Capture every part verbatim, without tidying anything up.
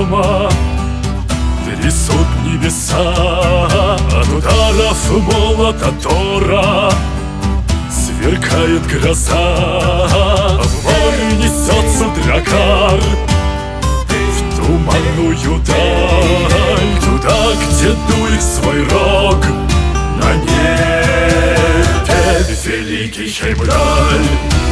грома трясут небеса, от ударов молота Тора сверкает гроза. В море несется дракар в туманную даль, туда, где дует свой рог на небе великий Хеймдаль.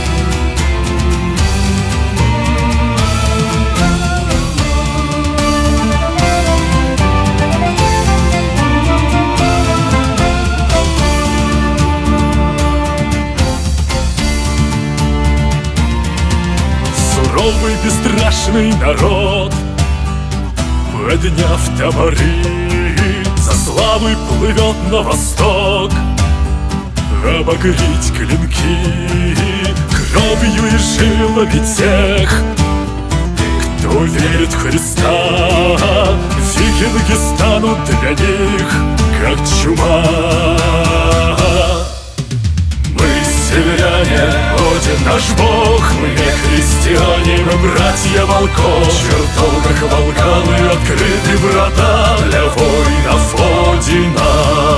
Суровый бесстрашный народ, подняв топоры, за славой плывет на восток, обогреть клинки кровью и жилами тех, кто верит в Христа. Викинги станут для них как чума. Мы северяне, Один наш Бог, мы не христиане, мы братья волков. В чертогах Волгалы открыты врата для воинов Одина.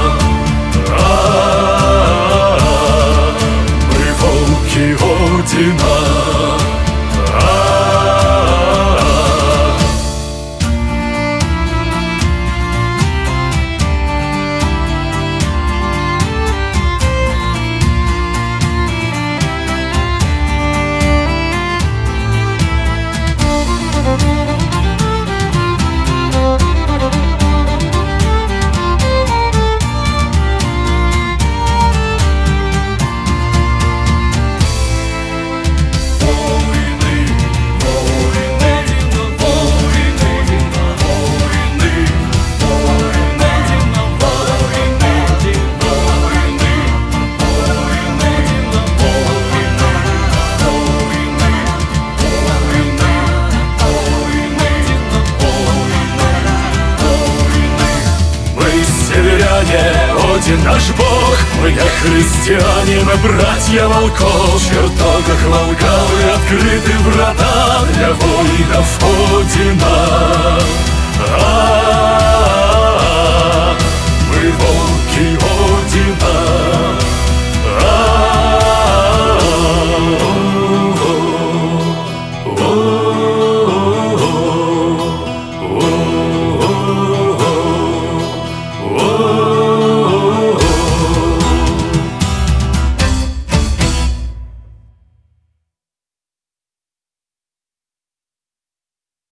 А-а-а, мы волки Одина. Один наш Бог, мы не христиане, мы братья волков. В чертогах Волгалы открыты врата для воинов Одина.